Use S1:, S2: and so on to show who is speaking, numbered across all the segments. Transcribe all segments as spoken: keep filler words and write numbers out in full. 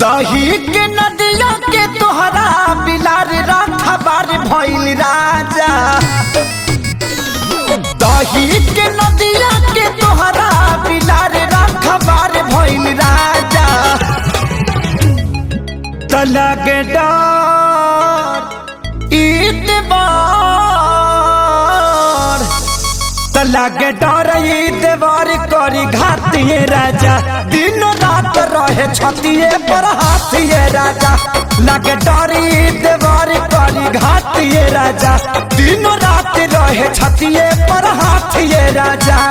S1: दही के नदिया के तोहरा बिलार राखबार भइल राजा। दही के नदिया के तोहरा बिलार राखबार भइल राजा। तलग डर ईतबार तलग डर ईतबार करी घातिए राजा। दिन रात रहे छतिए पर हाथिए राजा। लगे डर ईतबार करी घातिए राजा। दिन रात रहे छतिए पर हाथिए राजा।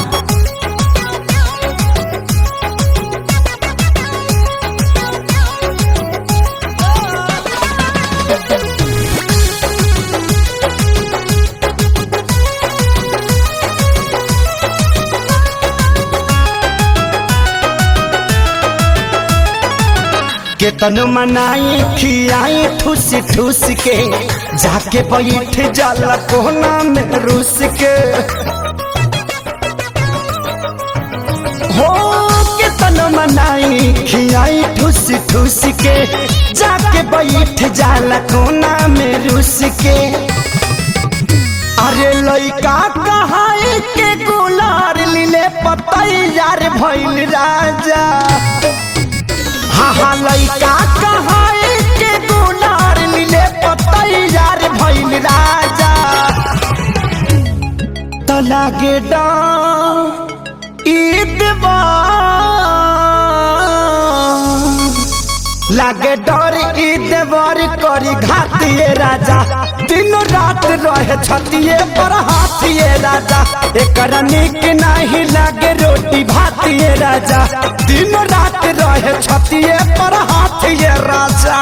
S1: केतन मनाई खियाई ठूस ठूस के जाके बैठ जाला कोना में रूस के। हो केतन मनाई खियाई ठूस ठूस के जाके बैठ जाला कोना में रूस के। अरे लइका कहाई के गुलार लीले पतई यार भइल राजा। हाँ हाँ लइका कहाई के गुलार लीले पतई यार भइल राजा। तो लागे डर ईतबार लागे डर ईतबार करी घातिए राजा। दिन रात रहे छतिए पर हाथिए राजा। एकरा निक नहीं लागे रोटी भातिए राजा। दिन रात रहे छतिए पर हाथिए राजा।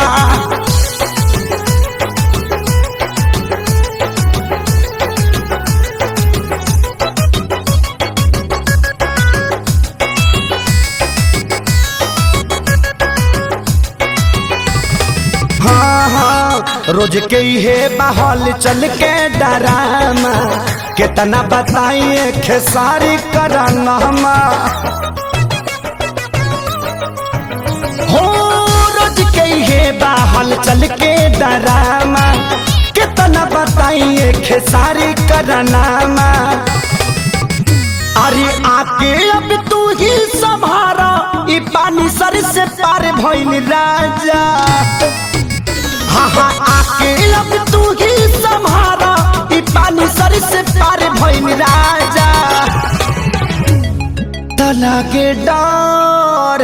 S1: हाँ हाँ रोज के हे बहल चल के डरामा कितना बताइए खेसारी कराना। हो रोज के हे बहल चल के डरामा कितना बताइए खेसारी कराना। अरे आके अब तू ही संभारा ई पानी सर से पार भइल राजा। हाँ हाँ आके अब तू ही संभारा ई पानी सर से पार भइल राजा। तलगे डर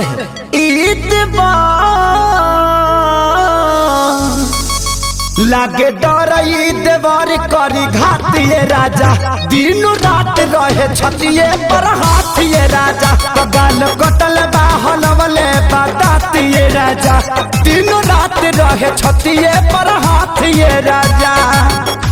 S1: ईतबार लागे डर ईतबार करी घातिए राजा। दिन रात रहे छतिए पर हाथिए राजा। गाल कटल बाहल वाले बतातिए राजा। दिन रात रहे छतिए पर हाथिए राजा।